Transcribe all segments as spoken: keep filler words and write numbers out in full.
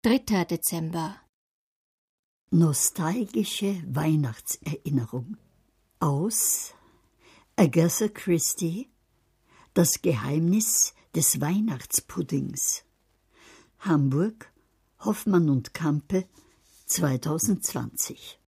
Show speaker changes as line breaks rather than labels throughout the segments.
dritter Dezember.
Nostalgische Weihnachtserinnerung aus Agatha Christie, Das Geheimnis des Weihnachtspuddings. Hamburg, Hoffmann und Campe, zweitausendzwanzig.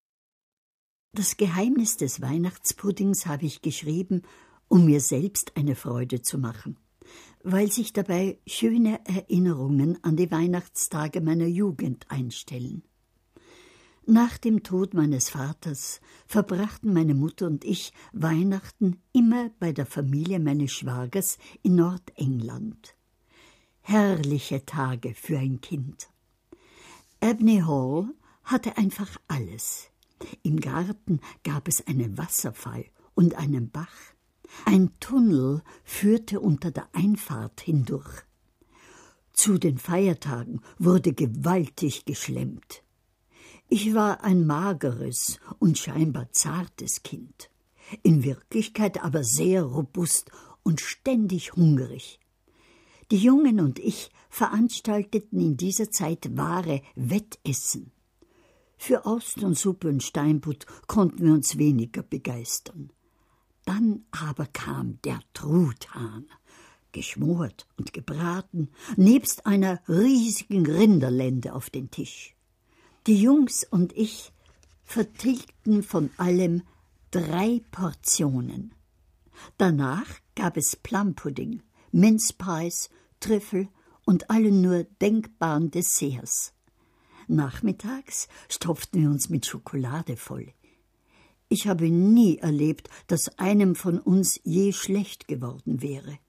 Das Geheimnis des Weihnachtspuddings habe ich geschrieben, um mir selbst eine Freude zu machen, weil sich dabei schöne Erinnerungen an die Weihnachtstage meiner Jugend einstellen. Nach dem Tod meines Vaters verbrachten meine Mutter und ich Weihnachten immer bei der Familie meines Schwagers in Nordengland. Herrliche Tage für ein Kind. Abney Hall hatte einfach alles. Im Garten gab es einen Wasserfall und einen Bach. Ein Tunnel führte unter der Einfahrt hindurch. Zu den Feiertagen wurde gewaltig geschlemmt. Ich war ein mageres und scheinbar zartes Kind, in Wirklichkeit aber sehr robust und ständig hungrig. Die Jungen und ich veranstalteten in dieser Zeit wahre Wettessen. Für Austernsuppe und Steinbutt konnten wir uns weniger begeistern. Dann aber kam der Truthahn, geschmort und gebraten, nebst einer riesigen Rinderlende auf den Tisch. Die Jungs und ich vertilgten von allem drei Portionen. Danach gab es Plumpudding, Mince Pies, Trüffel und alle nur denkbaren Desserts. Nachmittags stopften wir uns mit Schokolade voll. Ich habe nie erlebt, dass einem von uns je schlecht geworden wäre.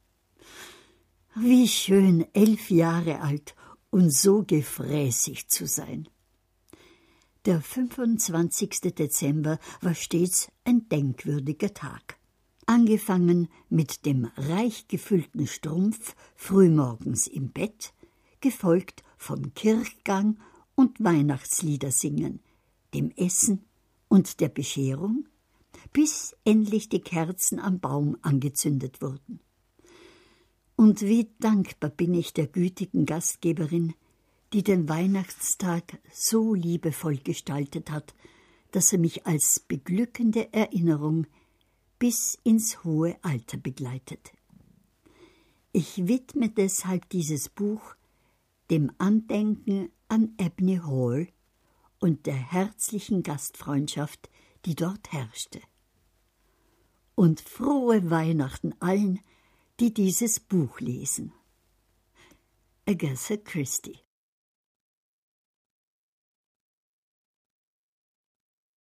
Wie schön, elf Jahre alt und so gefräßig zu sein. Der fünfundzwanzigste Dezember war stets ein denkwürdiger Tag. Angefangen mit dem reich gefüllten Strumpf frühmorgens im Bett, gefolgt von Kirchgang und Weihnachtslieder singen, dem Essen und der Bescherung, bis endlich die Kerzen am Baum angezündet wurden. Und wie dankbar bin ich der gütigen Gastgeberin, die den Weihnachtstag so liebevoll gestaltet hat, dass er mich als beglückende Erinnerung bis ins hohe Alter begleitet. Ich widme deshalb dieses Buch dem Andenken an Abney Hall und der herzlichen Gastfreundschaft, die dort herrschte. Und frohe Weihnachten allen, die dieses Buch lesen. Agatha Christie.